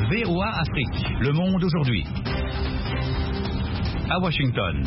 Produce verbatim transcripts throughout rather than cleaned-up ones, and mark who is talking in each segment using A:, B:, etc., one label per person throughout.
A: V O A Afrique, Le Monde aujourd'hui. À Washington.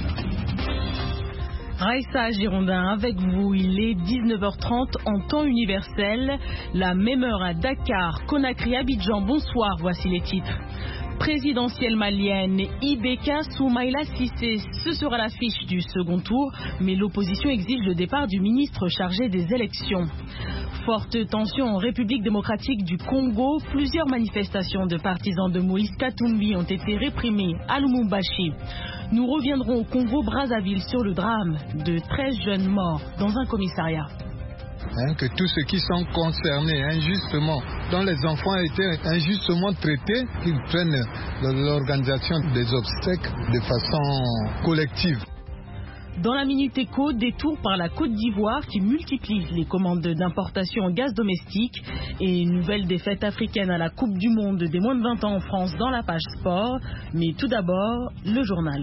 B: Raïssa Girondin avec vous, il est dix-neuf heures trente en temps universel, la même heure à Dakar, Conakry, Abidjan. Bonsoir, voici les titres. Présidentielle malienne, Ibeka Soumaïla Cissé, ce sera l'affiche du second tour, mais l'opposition exige le départ du ministre chargé des élections. Forte tension en République démocratique du Congo, plusieurs manifestations de partisans de Moïse Katumbi ont été réprimées à Lumumbashi. Nous reviendrons au Congo-Brazzaville sur le drame de treize jeunes morts dans un commissariat.
C: Hein, que tous ceux qui sont concernés injustement, dont les enfants étaient injustement traités, qu'ils prennent l'organisation des obsèques de façon collective.
B: Dans la Minute Éco, détour par la Côte d'Ivoire qui multiplie les commandes d'importation en gaz domestique et une nouvelle défaite africaine à la Coupe du Monde des moins de vingt ans en France dans la page sport. Mais tout d'abord, le journal.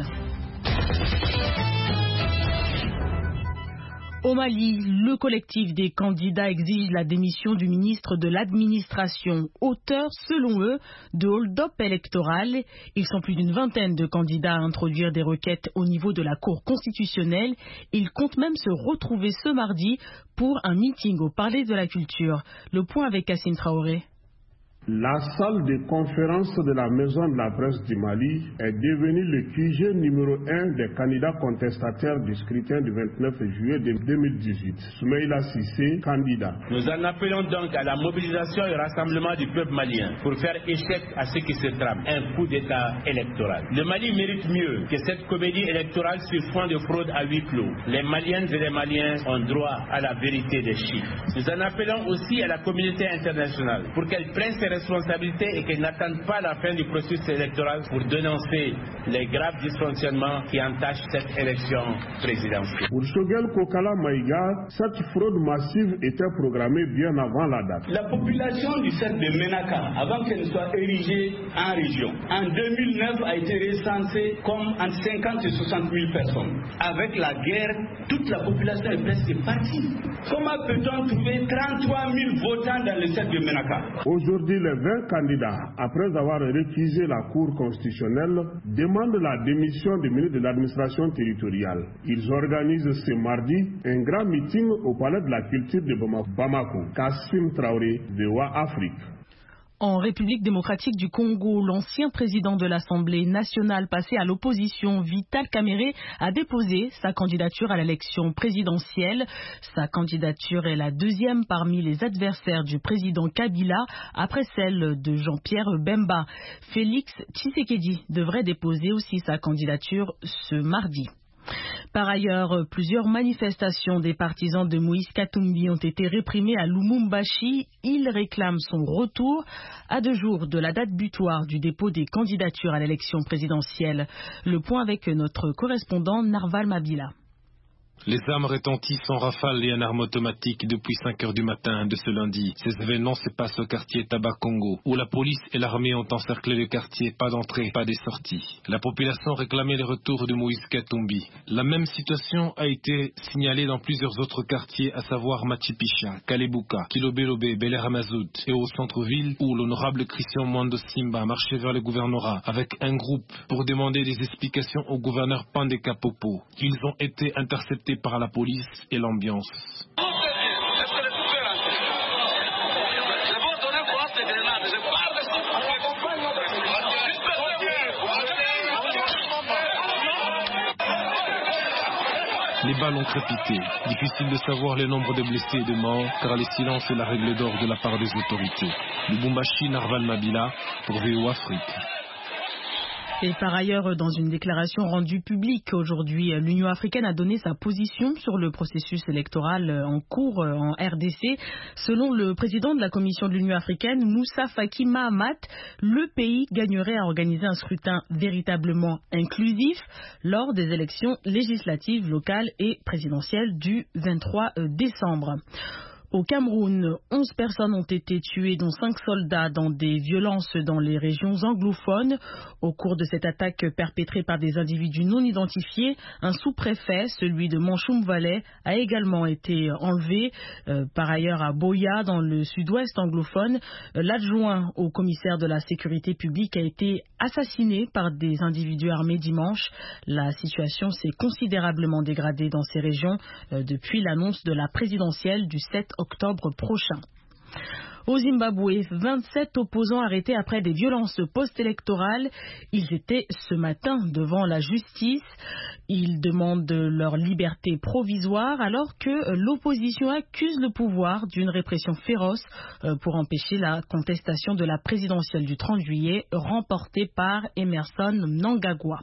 B: Au Mali, le collectif des candidats exige la démission du ministre de l'administration, auteur, selon eux, de hold-up électoral. Ils sont plus d'une vingtaine de candidats à introduire des requêtes au niveau de la Cour constitutionnelle. Ils comptent même se retrouver ce mardi pour un meeting au Palais de la Culture. Le point avec Kassine Traoré.
D: La salle de conférence de la Maison de la Presse du Mali est devenue le Q G numéro un des candidats contestataires du scrutin du vingt-neuf juillet deux mille dix-huit. Soumaïla Cissé, candidat.
E: Nous en appelons donc à la mobilisation et rassemblement du peuple malien pour faire échec à ce qui se trame, un coup d'État électoral. Le Mali mérite mieux que cette comédie électorale sur fond de fraude à huis clos. Les Maliennes et les Maliens ont droit à la vérité des chiffres. Nous en appelons aussi à la communauté internationale pour qu'elle prenne ses responsabilités et qu'elle n'attende pas la fin du processus électoral pour dénoncer les graves dysfonctionnements qui entachent cette élection présidentielle.
D: Pour Shogel Kokala Maïga, cette fraude massive était programmée bien avant la date.
F: La population du cercle de Menaka, avant qu'elle ne soit érigée en région, en deux mille neuf a été recensée comme entre cinquante et soixante mille personnes. Avec la guerre, toute la population est presque partie. Comment peut-on trouver trente-trois mille votants dans le cercle de Menaka?
D: Aujourd'hui, les vingt candidats, après avoir récusé la Cour constitutionnelle, demandent la démission du ministre de l'administration territoriale. Ils organisent ce mardi un grand meeting au Palais de la Culture de Bamako. Kassim Traoré, V O A Afrique.
B: En République démocratique du Congo, l'ancien président de l'Assemblée nationale passé à l'opposition, Vital Kamerhe, a déposé sa candidature à l'élection présidentielle. Sa candidature est la deuxième parmi les adversaires du président Kabila, après celle de Jean-Pierre Bemba. Félix Tshisekedi devrait déposer aussi sa candidature ce mardi. Par ailleurs, plusieurs manifestations des partisans de Moïse Katumbi ont été réprimées à Lumumbashi. Ils réclament son retour à deux jours de la date butoir du dépôt des candidatures à l'élection présidentielle. Le point avec notre correspondant Narval Mabila.
G: Les armes retentissent en rafale et en armes automatiques depuis cinq heures du matin de ce lundi. Ces événements se passent au quartier Tabakongo, où la police et l'armée ont encerclé le quartier, pas d'entrée, pas de sortie. La population réclamait le retour de Moïse Katumbi. La même situation a été signalée dans plusieurs autres quartiers, à savoir Machipicha, Kalebuka, Kilobelobe, Bel Ramazout et au centre-ville, où l'honorable Christian Mwando Simba marchait vers le gouvernorat avec un groupe pour demander des explications au gouverneur Pandé Kapopo. Ils ont été interceptés par la police et l'ambiance. Les balles ont crépité. Difficile de savoir le nombre de blessés et de morts, car le silence est la règle d'or de la part des autorités. Lubumbashi, Narval Mabila, pour V O A Afrique.
B: Et par ailleurs, dans une déclaration rendue publique aujourd'hui, l'Union africaine a donné sa position sur le processus électoral en cours en R D C. Selon le président de la Commission de l'Union africaine, Moussa Faki Mahamat, le pays gagnerait à organiser un scrutin véritablement inclusif lors des élections législatives, locales et présidentielles du vingt-trois décembre. Au Cameroun, onze personnes ont été tuées, dont cinq soldats, dans des violences dans les régions anglophones. Au cours de cette attaque perpétrée par des individus non identifiés, un sous-préfet, celui de Manchoum Valley, a également été enlevé. Euh, par ailleurs, à Boya, dans le sud-ouest anglophone, euh, l'adjoint au commissaire de la sécurité publique a été assassiné par des individus armés dimanche. La situation s'est considérablement dégradée dans ces régions euh, depuis l'annonce de la présidentielle du sept octobre prochain. Au Zimbabwe, vingt-sept opposants arrêtés après des violences post-électorales. Ils étaient ce matin devant la justice. Ils demandent leur liberté provisoire alors que l'opposition accuse le pouvoir d'une répression féroce pour empêcher la contestation de la présidentielle du trente juillet remportée par Emerson Mnangagwa.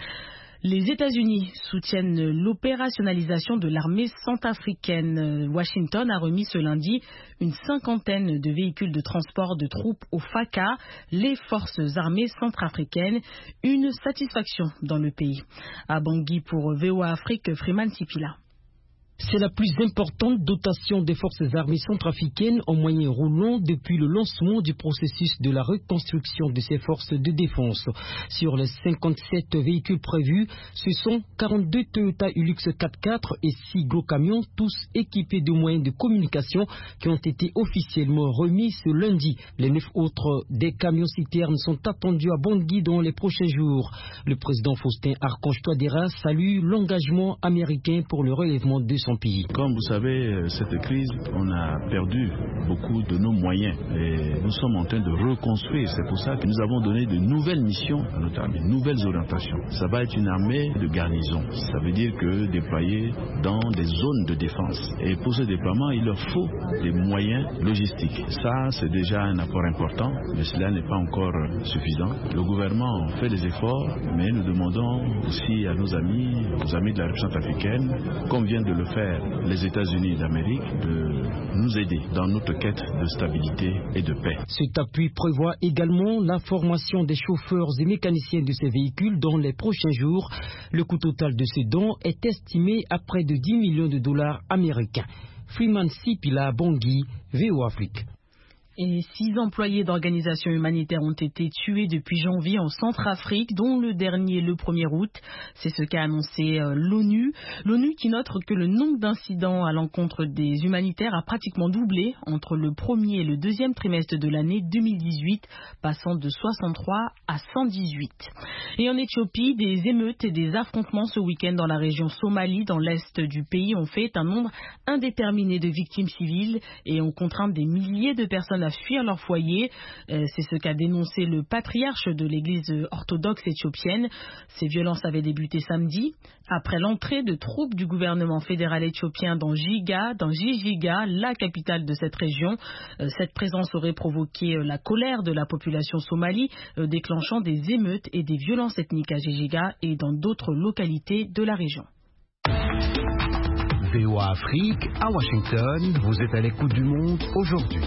B: Les États-Unis soutiennent l'opérationnalisation de l'armée centrafricaine. Washington a remis ce lundi une cinquantaine de véhicules de transport de troupes au F A C A, les forces armées centrafricaines, une satisfaction dans le pays. À Bangui pour V O A Afrique, Freeman Sipila.
H: C'est la plus importante dotation des forces armées centrafricaines en moyen roulant depuis le lancement du processus de la reconstruction de ces forces de défense. Sur les cinquante-sept véhicules prévus, ce sont quarante-deux Toyota Hilux quatre-quatre et six gros camions, tous équipés de moyens de communication qui ont été officiellement remis ce lundi. Les neuf autres des camions citernes sont attendus à Bangui dans les prochains jours. Le président Faustin Archange Touadéra salue l'engagement américain pour le relèvement de son pays.
I: Comme vous savez, cette crise, on a perdu beaucoup de nos moyens et nous sommes en train de reconstruire. C'est pour ça que nous avons donné de nouvelles missions à notre armée, de nouvelles orientations. Ça va être une armée de garnison. Ça veut dire que déployée dans des zones de défense. Et pour ce déploiement, il leur faut des moyens logistiques. Ça, c'est déjà un apport important, mais cela n'est pas encore suffisant. Le gouvernement fait des efforts, mais nous demandons aussi à nos amis, aux amis de la République centrafricaine, comme vient de le faire les États-Unis d'Amérique, de nous aider dans notre quête de stabilité et de paix.
H: Cet appui prévoit également la formation des chauffeurs et mécaniciens de ces véhicules dans les prochains jours. Le coût total de ces dons est estimé à près de dix millions de dollars américains. Freeman Sipila, Bangui, V O A Afrique.
B: Et six employés d'organisations humanitaires ont été tués depuis janvier en Centrafrique, dont le dernier le premier août. C'est ce qu'a annoncé euh, l'ONU. L'ONU qui note que le nombre d'incidents à l'encontre des humanitaires a pratiquement doublé entre le premier et le deuxième trimestre de l'année deux mille dix-huit, passant de soixante-trois à cent dix-huit. Et en Éthiopie, des émeutes et des affrontements ce week-end dans la région Somalie, dans l'est du pays, ont fait un nombre indéterminé de victimes civiles et ont contraint des milliers de personnes à fuir leur foyer. Euh, c'est ce qu'a dénoncé le patriarche de l'église orthodoxe éthiopienne. Ces violences avaient débuté samedi après l'entrée de troupes du gouvernement fédéral éthiopien dans Jiga, dans Jijiga, la capitale de cette région. Euh, cette présence aurait provoqué euh, la colère de la population somalie, euh, déclenchant des émeutes et des violences ethniques à Jijiga et dans d'autres localités de la région.
J: V O A Afrique, à Washington, vous êtes à l'écoute du monde aujourd'hui.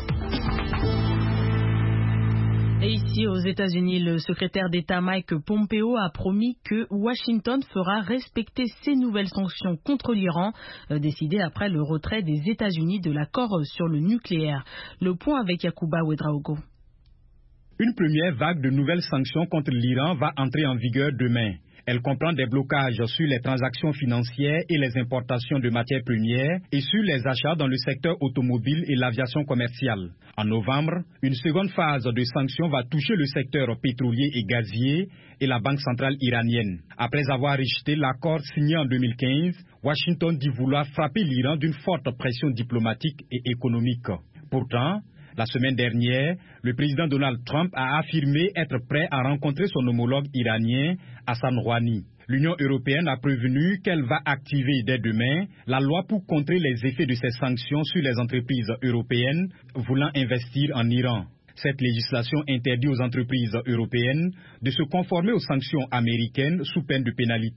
B: Et ici aux États-Unis, le secrétaire d'État Mike Pompeo a promis que Washington fera respecter ses nouvelles sanctions contre l'Iran, euh, décidées après le retrait des États-Unis de l'accord sur le nucléaire. Le point avec Yacouba Ouedraogo.
K: Une première vague de nouvelles sanctions contre l'Iran va entrer en vigueur demain. Elle comprend des blocages sur les transactions financières et les importations de matières premières et sur les achats dans le secteur automobile et l'aviation commerciale. En novembre, une seconde phase de sanctions va toucher le secteur pétrolier et gazier et la Banque centrale iranienne. Après avoir rejeté l'accord signé en deux mille quinze, Washington dit vouloir frapper l'Iran d'une forte pression diplomatique et économique. Pourtant, la semaine dernière, le président Donald Trump a affirmé être prêt à rencontrer son homologue iranien, Hassan Rouhani. L'Union européenne a prévenu qu'elle va activer dès demain la loi pour contrer les effets de ces sanctions sur les entreprises européennes voulant investir en Iran. Cette législation interdit aux entreprises européennes de se conformer aux sanctions américaines sous peine de pénalité.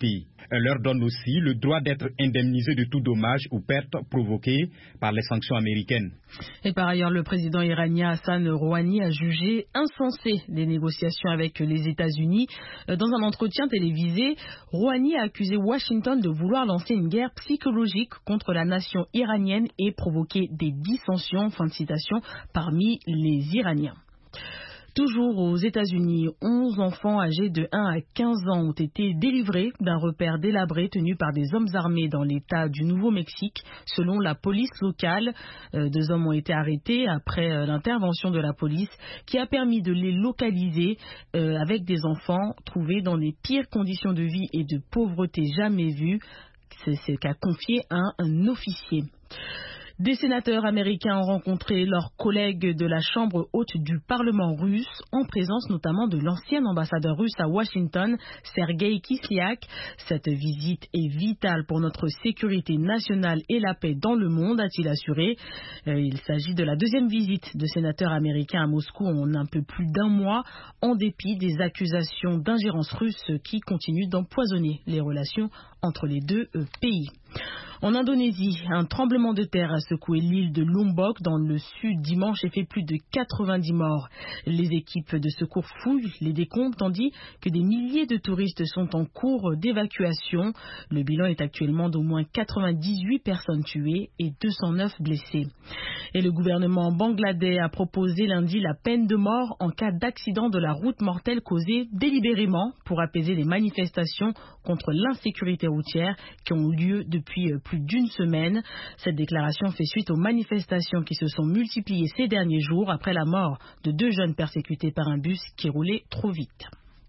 K: Elle leur donne aussi le droit d'être indemnisés de tout dommage ou perte provoquée par les sanctions américaines.
B: Et par ailleurs, le président iranien Hassan Rouhani a jugé insensé les négociations avec les États-Unis. Dans un entretien télévisé, Rouhani a accusé Washington de vouloir lancer une guerre psychologique contre la nation iranienne et provoquer des dissensions, fin de citation, parmi les Iraniens. Toujours aux États-Unis, onze enfants âgés de un à quinze ans ont été délivrés d'un repère délabré tenu par des hommes armés dans l'État du Nouveau-Mexique. Selon la police locale, euh, deux hommes ont été arrêtés après euh, l'intervention de la police qui a permis de les localiser euh, avec des enfants trouvés dans les pires conditions de vie et de pauvreté jamais vues. C'est ce qu'a confié un, un officier. Des sénateurs américains ont rencontré leurs collègues de la Chambre haute du Parlement russe, en présence notamment de l'ancien ambassadeur russe à Washington, Sergueï Kislyak. Cette visite est vitale pour notre sécurité nationale et la paix dans le monde, a-t-il assuré. Il s'agit de la deuxième visite de sénateurs américains à Moscou en un peu plus d'un mois, en dépit des accusations d'ingérence russe qui continuent d'empoisonner les relations entre les deux pays. En Indonésie, un tremblement de terre a secoué l'île de Lombok dans le sud dimanche et fait plus de quatre-vingt-dix morts. Les équipes de secours fouillent les décombres tandis que des milliers de touristes sont en cours d'évacuation. Le bilan est actuellement d'au moins quatre-vingt-dix-huit personnes tuées et deux cent neuf blessées. Et le gouvernement bangladais a proposé lundi la peine de mort en cas d'accident de la route mortelle causé délibérément pour apaiser les manifestations contre l'insécurité routière qui ont eu lieu depuis plus d'une semaine. Cette déclaration fait suite aux manifestations qui se sont multipliées ces derniers jours après la mort de deux jeunes persécutés par un bus qui roulait trop vite.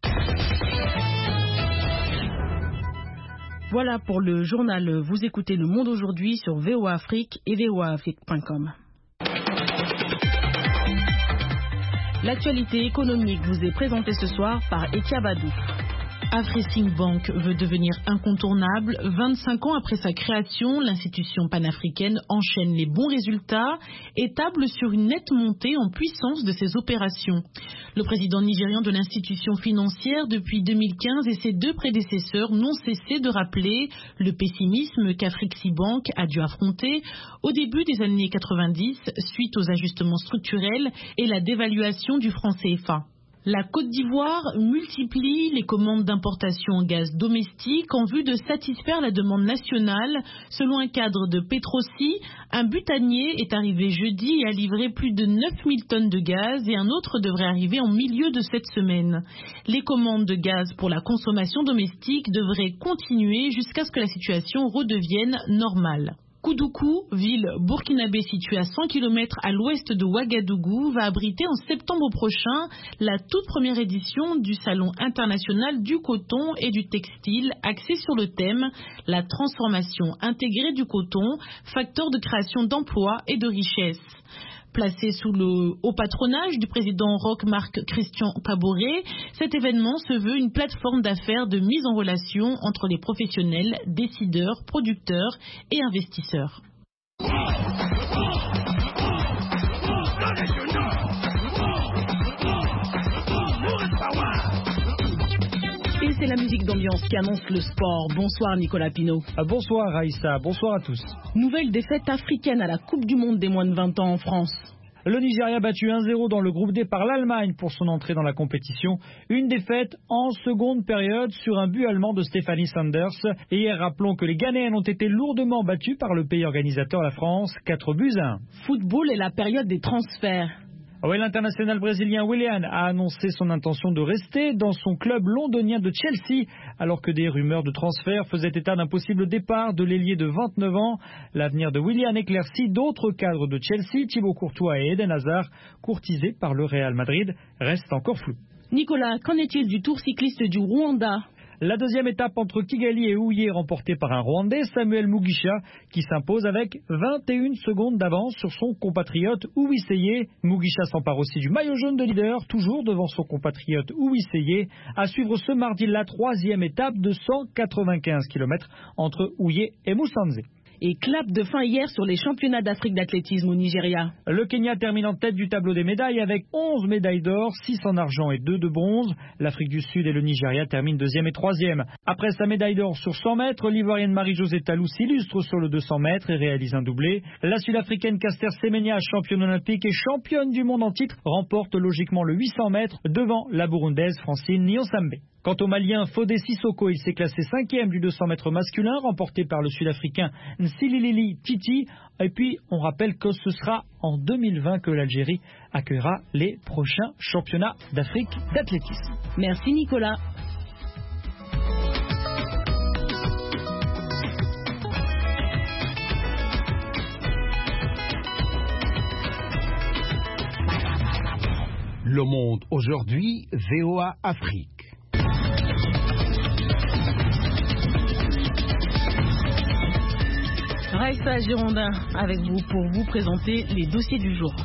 B: Voilà pour le journal. Vous écoutez Le Monde aujourd'hui sur V O A Afrique et V O A Afrique point com. L'actualité économique vous est présentée ce soir par Etia Badou.
L: Afreximbank veut devenir incontournable. vingt-cinq ans après sa création, l'institution panafricaine enchaîne les bons résultats et table sur une nette montée en puissance de ses opérations. Le président nigérian de l'institution financière depuis deux mille quinze et ses deux prédécesseurs n'ont cessé de rappeler le pessimisme qu'Afreximbank a dû affronter au début des années quatre-vingt-dix suite aux ajustements structurels et la dévaluation du franc C F A. La Côte d'Ivoire multiplie les commandes d'importation en gaz domestique en vue de satisfaire la demande nationale. Selon un cadre de Petrosi, un butanier est arrivé jeudi et a livré plus de neuf mille tonnes de gaz et un autre devrait arriver en milieu de cette semaine. Les commandes de gaz pour la consommation domestique devraient continuer jusqu'à ce que la situation redevienne normale. Koudougou, ville burkinabé située à cent kilomètres à l'ouest de Ouagadougou, va abriter en septembre prochain la toute première édition du Salon international du coton et du textile axé sur le thème « La transformation intégrée du coton, facteur de création d'emplois et de richesse ». Placé sous le haut patronage du président Roch-Marc Christian Kaboré, cet événement se veut une plateforme d'affaires de mise en relation entre les professionnels, décideurs, producteurs et investisseurs.
B: Et c'est la musique d'ambiance qui annonce le sport. Bonsoir Nicolas Pinault.
M: Bonsoir Raïssa, bonsoir à tous.
B: Nouvelle défaite africaine à la Coupe du Monde des moins de vingt ans en France.
M: Le Nigeria battu un zéro dans le groupe D par l'Allemagne pour son entrée dans la compétition. Une défaite en seconde période sur un but allemand de Stéphanie Sanders. Et hier, rappelons que les Ghanéennes ont été lourdement battues par le pays organisateur, la France, quatre buts à un.
B: Football et la période des transferts.
M: Oui, l'international brésilien Willian a annoncé son intention de rester dans son club londonien de Chelsea, alors que des rumeurs de transfert faisaient état d'un possible départ de l'ailier de vingt-neuf ans. L'avenir de Willian éclairci, d'autres cadres de Chelsea, Thibaut Courtois et Eden Hazard, courtisés par le Real Madrid, restent encore flous.
B: Nicolas, qu'en est-il du Tour cycliste du Rwanda ?
M: La deuxième étape entre Kigali et Huye remportée par un Rwandais, Samuel Mugisha, qui s'impose avec vingt et une secondes d'avance sur son compatriote Uwiseye. Mugisha s'empare aussi du maillot jaune de leader, toujours devant son compatriote Uwiseye, à suivre ce mardi la troisième étape de cent quatre-vingt-quinze kilomètres entre Huye et Musanze.
B: Et clap de fin hier sur les championnats d'Afrique d'athlétisme au Nigeria.
M: Le Kenya termine en tête du tableau des médailles avec onze médailles d'or, six en argent et deux de bronze. L'Afrique du Sud et le Nigeria terminent deuxième et troisième. Après sa médaille d'or sur cent mètres, l'Ivoirienne Marie-Josée Talou s'illustre sur le deux cents mètres et réalise un doublé. La Sud-Africaine Caster Semenya, championne olympique et championne du monde en titre, remporte logiquement le huit cents mètres devant la Burundaise Francine Niyonsambe. Quant au Malien Fodé Sissoko, il s'est classé cinquième du deux cents mètres masculin, remporté par le Sud-Africain Nsililili Titi. Et puis, on rappelle que ce sera en deux mille vingt que l'Algérie accueillera les prochains championnats d'Afrique d'athlétisme.
B: Merci Nicolas.
J: Le Monde aujourd'hui, V O A Afrique.
B: Raïssa Girondin avec vous pour vous présenter les dossiers du jour.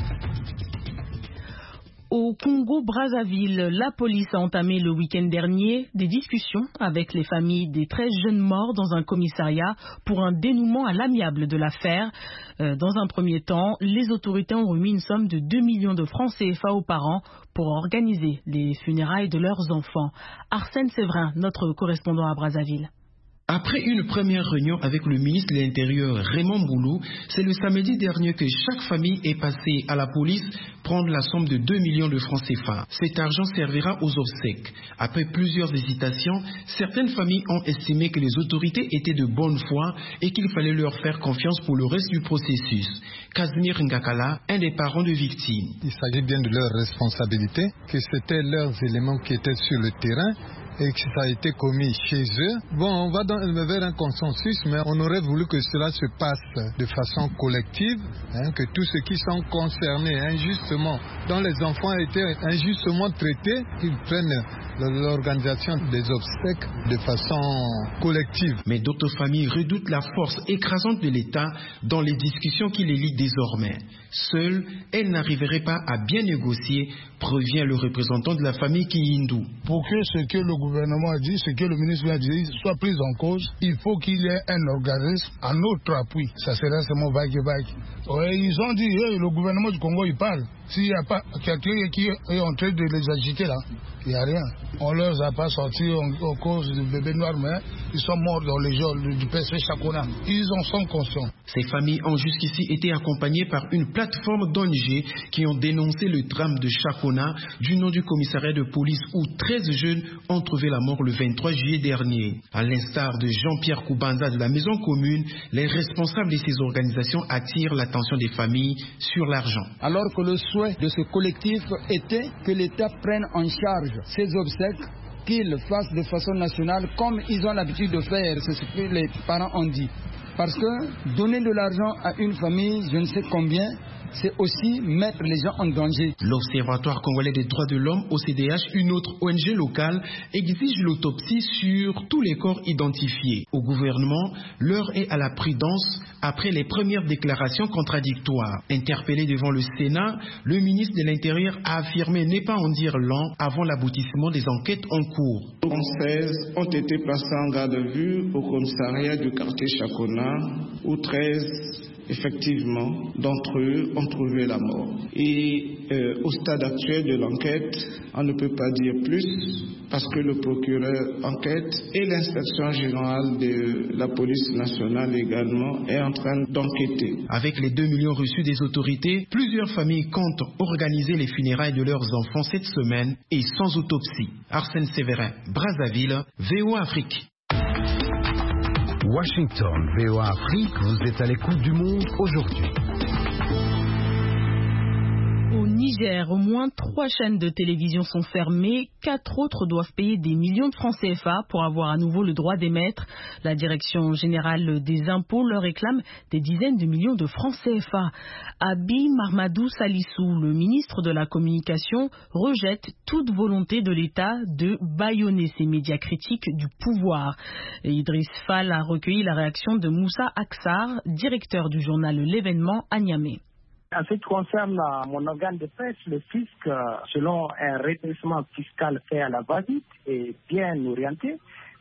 B: Au Congo-Brazzaville, la police a entamé le week-end dernier des discussions avec les familles des treize jeunes morts dans un commissariat pour un dénouement à l'amiable de l'affaire. Euh, dans un premier temps, les autorités ont remis une somme de deux millions de francs C F A aux parents pour organiser les funérailles de leurs enfants. Arsène Séverin, notre correspondant à Brazzaville.
N: Après une première réunion avec le ministre de l'Intérieur Raymond Boulou, c'est le samedi dernier que chaque famille est passée à la police prendre la somme de deux millions de francs C F A. Cet argent servira aux obsèques. Après plusieurs hésitations, certaines familles ont estimé que les autorités étaient de bonne foi et qu'il fallait leur faire confiance pour le reste du processus. Casimir Ngakala, un des parents de victimes.
C: Il s'agit bien de leur responsabilité, que c'était leurs éléments qui étaient sur le terrain et que ça a été commis chez eux. Bon, on va dans, vers un consensus, mais on aurait voulu que cela se passe de façon collective, hein, que tous ceux qui sont concernés injustement, dont les enfants étaient injustement traités, qu'ils prennent l'organisation des obsèques de façon collective.
N: Mais d'autres familles redoutent la force écrasante de l'État dans les discussions qui les lient désormais. Seule, elle n'arriverait pas à bien négocier, prévient le représentant de la famille Kiyindu.
O: Pour que ce que le gouvernement a dit, ce que le ministre a dit, soit pris en cause, il faut qu'il y ait un organisme à notre appui. Ça serait seulement vague et vague. Ouais, ils ont dit, hey, le gouvernement du Congo, il parle. S'il n'y a pas quelqu'un qui est en train de les agiter là, il n'y a rien. On ne leur a pas sorti en, en cause du bébé noir, mais ils sont morts dans les jours du P S C Chakona. Ils en sont conscients.
N: Ces familles ont jusqu'ici été accompagnées par une plateforme d'O N G qui ont dénoncé le drame de Chakona du nom du commissariat de police où treize jeunes ont trouvé la mort le vingt-trois juillet dernier. À l'instar de Jean-Pierre Koubanza de la Maison Commune, les responsables de ces organisations attirent l'attention des familles sur l'argent.
P: Alors que le souhait de ce collectif était que l'État prenne en charge ces obsèques, qu'ils le fassent de façon nationale comme ils ont l'habitude de faire, c'est ce que les parents ont dit. Parce que donner de l'argent à une famille, je ne sais combien, c'est aussi mettre les gens en danger.
N: L'Observatoire congolais des droits de l'homme, O C D H, une autre O N G locale, exige l'autopsie sur tous les corps identifiés. Au gouvernement, l'heure est à la prudence après les premières déclarations contradictoires. Interpellé devant le Sénat, le ministre de l'Intérieur a affirmé ne pas en dire long avant l'aboutissement des enquêtes en cours.
Q: seize ont été placés en garde à vue au commissariat du quartier Chakona, où treize effectivement, d'entre eux ont trouvé la mort. Et euh, au stade actuel de l'enquête, on ne peut pas dire plus parce que le procureur enquête et l'inspection générale de la police nationale également est en train d'enquêter.
N: Avec les deux millions reçus des autorités, plusieurs familles comptent organiser les funérailles de leurs enfants cette semaine et sans autopsie. Arsène Séverin, Brazzaville, V O A Afrique.
J: Washington, V O A Afrique, vous êtes à l'écoute du monde aujourd'hui.
B: Au Niger, au moins trois chaînes de télévision sont fermées. Quatre autres doivent payer des millions de francs C F A pour avoir à nouveau le droit d'émettre. La Direction générale des impôts leur réclame des dizaines de millions de francs C F A. Abi Marmadou Salissou, le ministre de la Communication, rejette toute volonté de l'État de bâillonner ces médias critiques du pouvoir. Et Idriss Fall a recueilli la réaction de Moussa Aksar, directeur du journal L'événement à Niamey.
R: En ce qui concerne mon organe de presse, le fisc, selon un redressement fiscal fait à la va-vite, est bien orienté.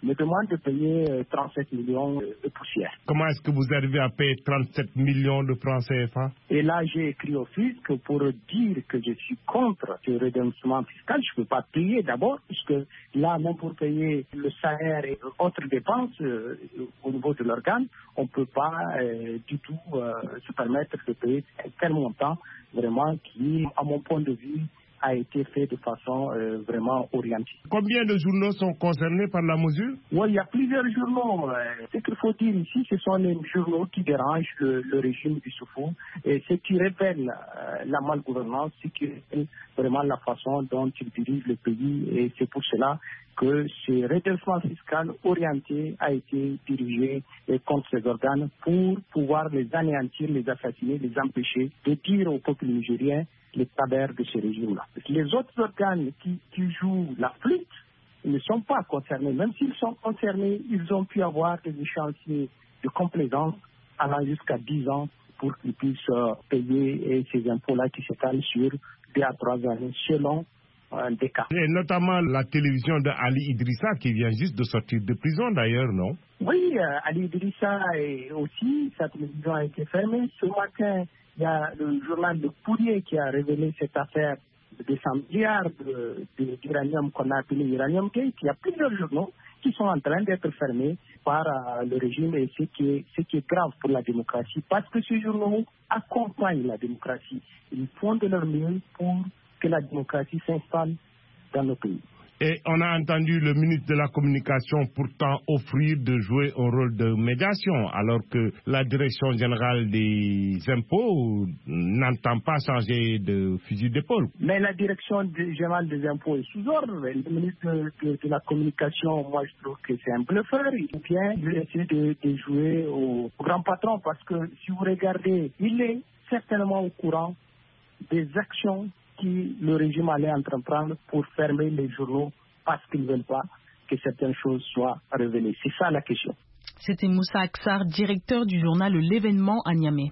R: me demande de payer trente-sept millions de poussières.
D: Comment est-ce que vous arrivez à payer trente-sept millions de francs C F A?
R: Et là, j'ai écrit au fisc pour dire que je suis contre ce redressement fiscal. Je ne peux pas payer d'abord, puisque là, même pour payer le salaire et autres dépenses euh, au niveau de l'organe, on ne peut pas euh, du tout euh, se permettre de payer un tel montant, vraiment, qui, à mon point de vue, a été fait de façon euh, vraiment orientée.
D: Combien de journaux sont concernés par la mesure?
R: Oui, il y a plusieurs journaux. Ce qu'il faut dire ici, ce sont les journaux qui dérangent le, le régime du Issoufou et ce qui révèle euh, la malgouvernance, ce qui révèle vraiment la façon dont il dirige le pays. Et c'est pour cela que ce redressement fiscal orienté a été dirigé contre ces organes pour pouvoir les anéantir, les assassiner, les empêcher de dire au peuple nigérien les travers de ce régime-là. Les autres organes qui, qui jouent la flûte ne sont pas concernés. Même s'ils sont concernés, ils ont pu avoir des échéanciers de complaisance allant jusqu'à dix ans pour qu'ils puissent euh, payer ces impôts-là qui s'étalent sur deux à trois années selon euh, des cas.
D: Et notamment la télévision de Ali Idrissa qui vient juste de sortir de prison d'ailleurs, non?
R: Oui, euh, Ali Idrissa est aussi, sa télévision a été fermée. Ce matin, il y a le journal de Pourier qui a révélé cette affaire de cent milliards d'uranium qu'on a appelé Uranium Gate. Il y a plusieurs journaux qui sont en train d'être fermés par euh, le régime et ce qui, est, ce qui est grave pour la démocratie parce que ces journaux accompagnent la démocratie. Ils font de leur mieux pour que la démocratie s'installe dans nos pays.
D: Et on a entendu le ministre de la Communication pourtant offrir de jouer un rôle de médiation, alors que la Direction générale des impôts n'entend pas changer de fusil d'épaule.
R: Mais la Direction générale des impôts est sous ordre. Le ministre de, de, de la Communication, moi je trouve que c'est un bluffeur. Il vient essayer de, de jouer au, au grand patron parce que si vous regardez, il est certainement au courant des actions qui le régime allait entreprendre pour fermer les journaux parce qu'ils ne veulent pas que certaines choses soient révélées. C'est ça la question.
B: C'était Moussa Aksar, directeur du journal L'événement à Niamey.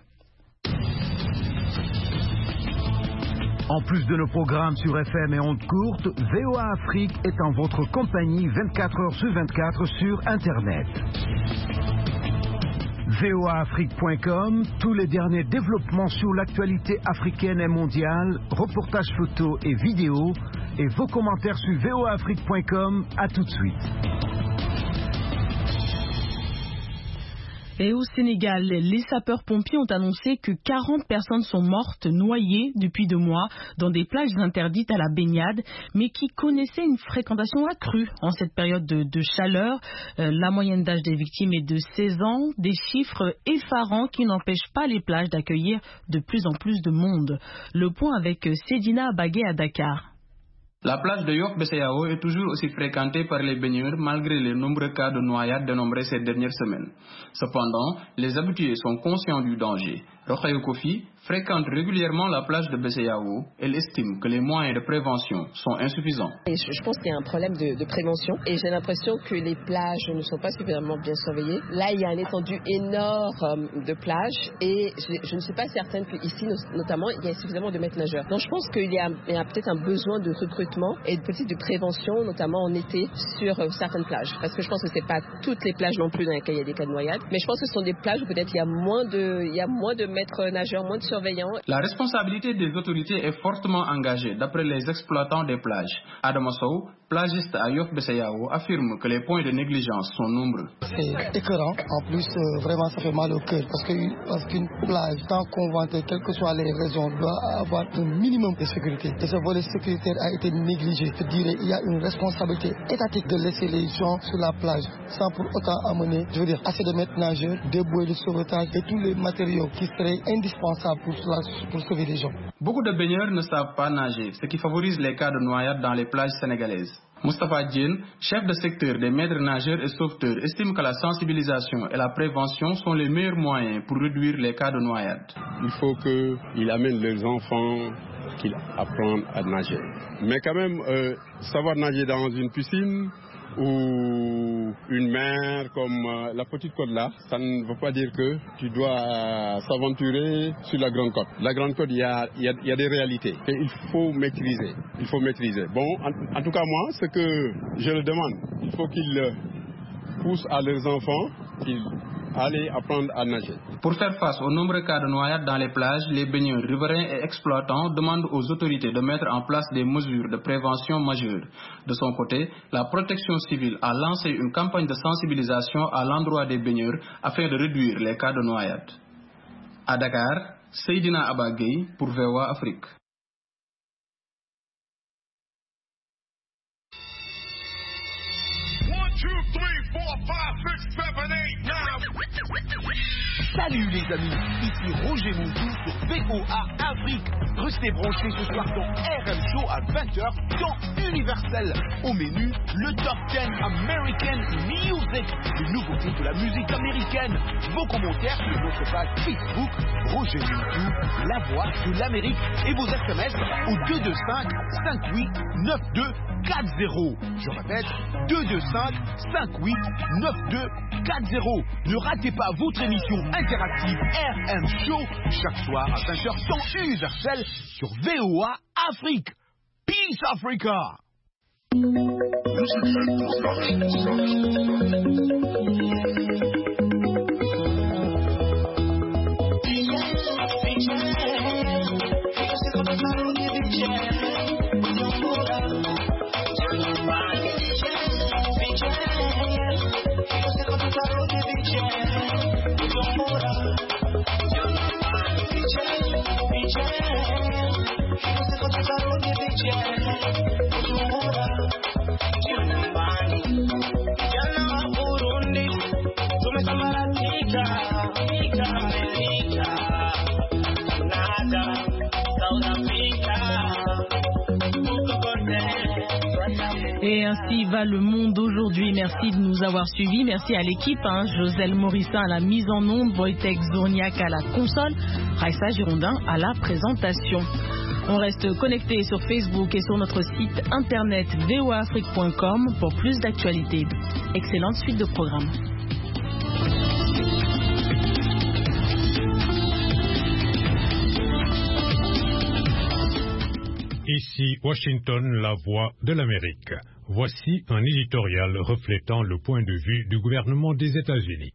J: En plus de nos programmes sur F M et ondes courtes, V O A Afrique est en votre compagnie vingt-quatre heures sur vingt-quatre sur Internet. V O A Afrique point com, tous les derniers développements sur l'actualité africaine et mondiale, reportages photos et vidéos, et vos commentaires sur V O A Afrique point com. À tout de suite.
B: Et au Sénégal, les sapeurs-pompiers ont annoncé que quarante personnes sont mortes noyées depuis deux mois dans des plages interdites à la baignade, mais qui connaissaient une fréquentation accrue en cette période de, de chaleur. Euh, la moyenne d'âge des victimes est de seize ans, des chiffres effarants qui n'empêchent pas les plages d'accueillir de plus en plus de monde. Le point avec Sedina Abagué à Dakar.
S: La plage de Yoff-Bessayao est toujours aussi fréquentée par les baigneurs malgré les nombreux cas de noyades dénombrés ces dernières semaines. Cependant, les habitués sont conscients du danger. Rokhaya Kofi fréquente régulièrement la plage de Bessayao. Elle estime que les moyens de prévention sont insuffisants.
T: Et je, je pense qu'il y a un problème de, de prévention et j'ai l'impression que les plages ne sont pas suffisamment bien surveillées. Là, il y a une étendue énorme de plages et je, je ne suis pas certaine qu'ici, notamment, il y a suffisamment de maîtres nageurs. Donc je pense qu'il y a, il y a peut-être un besoin de recrutement et de politique de prévention, notamment en été, sur euh, certaines plages. Parce que je pense que ce n'est pas toutes les plages non plus dans lesquelles il y a des cas de noyade, mais je pense que ce sont des plages où peut-être il y a moins de, il y a moins de maîtres nageurs, moins de surveillants.
S: La responsabilité des autorités est fortement engagée d'après les exploitants des plages. Adam Sow, plagiste à Yoff-Bessayao, affirme que les points de négligence sont nombreux.
U: C'est écœurant. En plus, euh, vraiment, ça fait mal au cœur parce que parce qu'une plage, tant conventée, quelles que soient les raisons, doit avoir un minimum de sécurité. Et ce volet sécuritaire a été négligé. Je dirais, il y a une responsabilité étatique de laisser les gens sur la plage sans pour autant amener, je veux dire, assez de maîtres nageurs, des bouées de sauvetage et tous les matériaux qui seraient indispensables pour, pour sauver les gens.
S: Beaucoup de baigneurs ne savent pas nager, ce qui favorise les cas de noyade dans les plages sénégalaises. Moustapha Djen, chef de secteur des maîtres nageurs et sauveteurs, estime que la sensibilisation et la prévention sont les meilleurs moyens pour réduire les cas de noyade.
V: Il faut qu'ils amènent leurs enfants, qu'ils apprennent à nager. Mais quand même, euh, savoir nager dans une piscine ou une mer comme euh, la petite côte là, ça ne veut pas dire que tu dois euh, s'aventurer sur la grande côte. La grande côte, il y a, y, a, y a des réalités et il faut maîtriser. Il faut maîtriser. Bon, en, en tout cas moi, ce que je le demande, il faut qu'il euh, poussent à leurs enfants qu'ils allaient apprendre à nager.
S: Pour faire face aux nombreux cas de noyades dans les plages, les baigneurs riverains et exploitants demandent aux autorités de mettre en place des mesures de prévention majeures. De son côté, la protection civile a lancé une campagne de sensibilisation à l'endroit des baigneurs afin de réduire les cas de noyade. À Dakar, Seydina Abagay pour V O A Afrique.
A: Salut les amis, ici Roger Montou sur V O A Afrique. Restez branchés ce soir dans R M Show à vingt heures, temps universel. Au menu, le Top dix American Music, les nouveautés de la musique américaine. Vos commentaires sur notre page Facebook, Roger Montou, la voix de l'Amérique. Et vos S M S au deux deux cinq, cinq huit, neuf deux quatre zéro. Je répète, deux deux cinq, cinq huit, neuf deux quatre zéro. Ne ratez pas votre émission interactive R M Show chaque soir à vingt heures temps universel sur V O A Afrique. Peace Africa.
B: Et ainsi va le monde aujourd'hui. Merci de nous avoir suivis. Merci à l'équipe, hein. Joselle Morissin à la mise en onde, Wojtek Zorniak à la console, Raissa Girondin à la présentation. On reste connecté sur Facebook et sur notre site internet v o a afrique point com pour plus d'actualités. Excellente suite de programmes.
E: Ici Washington, la voix de l'Amérique. Voici un éditorial reflétant le point de vue du gouvernement des États-Unis.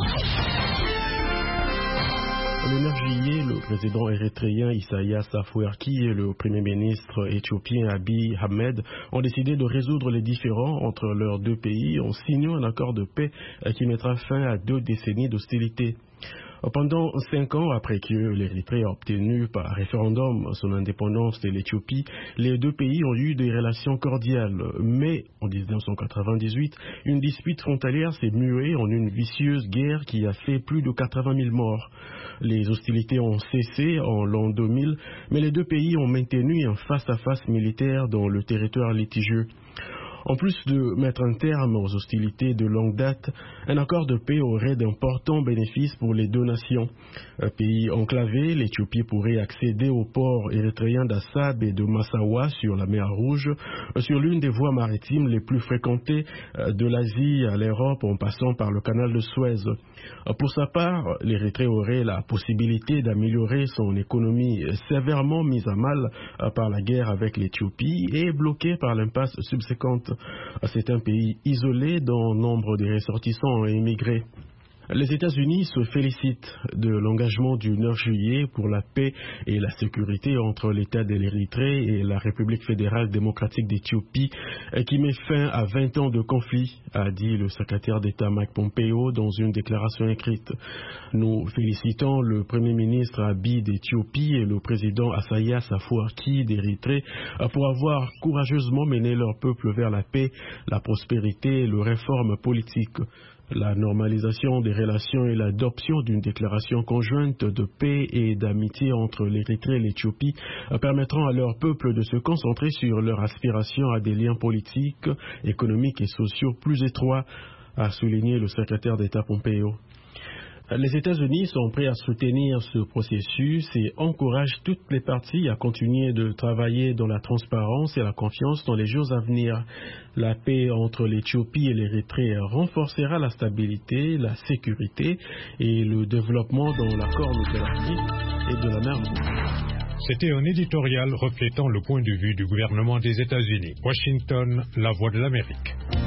W: Le neuf juillet, le président érythréen Isaias Afwerki et le premier ministre éthiopien Abiy Ahmed ont décidé de résoudre les différends entre leurs deux pays en signant un accord de paix qui mettra fin à deux décennies d'hostilité. Pendant cinq ans après que l'Érythrée a obtenu par référendum son indépendance de l'Éthiopie, les deux pays ont eu des relations cordiales. Mais en mille neuf cent quatre-vingt-dix-huit, une dispute frontalière s'est muée en une vicieuse guerre qui a fait plus de quatre-vingt mille morts. Les hostilités ont cessé en l'an deux mille, mais les deux pays ont maintenu un face-à-face militaire dans le territoire litigieux. En plus de mettre un terme aux hostilités de longue date, un accord de paix aurait d'importants bénéfices pour les deux nations. Un pays enclavé, l'Éthiopie pourrait accéder aux ports érythréens d'Assab et de Massawa sur la mer Rouge, sur l'une des voies maritimes les plus fréquentées de l'Asie à l'Europe en passant par le canal de Suez. Pour sa part, l'Érythrée aurait la possibilité d'améliorer son économie sévèrement mise à mal par la guerre avec l'Éthiopie et bloquée par l'impasse subséquente. C'est un pays isolé dont nombre de ressortissants ont émigré. Les États-Unis se félicitent de l'engagement du neuf juillet pour la paix et la sécurité entre l'État de l'Érythrée et la République fédérale démocratique d'Éthiopie qui met fin à vingt ans de conflit, a dit le secrétaire d'État Mike Pompeo dans une déclaration écrite. Nous félicitons le Premier ministre Abiy d'Éthiopie et le président Isaias Afwerki d'Érythrée pour avoir courageusement mené leur peuple vers la paix, la prospérité et les réformes politiques. La normalisation des relations et l'adoption d'une déclaration conjointe de paix et d'amitié entre l'Érythrée et l'Éthiopie permettront à leur peuple de se concentrer sur leur aspiration à des liens politiques, économiques et sociaux plus étroits, a souligné le secrétaire d'État Pompeo. Les États-Unis sont prêts à soutenir ce processus et encouragent toutes les parties à continuer de travailler dans la transparence et la confiance dans les jours à venir. La paix entre l'Éthiopie et l'Érythrée renforcera la stabilité, la sécurité et le développement dans la Corne de l'Afrique et de la mer Rouge.
E: C'était un éditorial reflétant le point de vue du gouvernement des États-Unis. Washington, la voix de l'Amérique.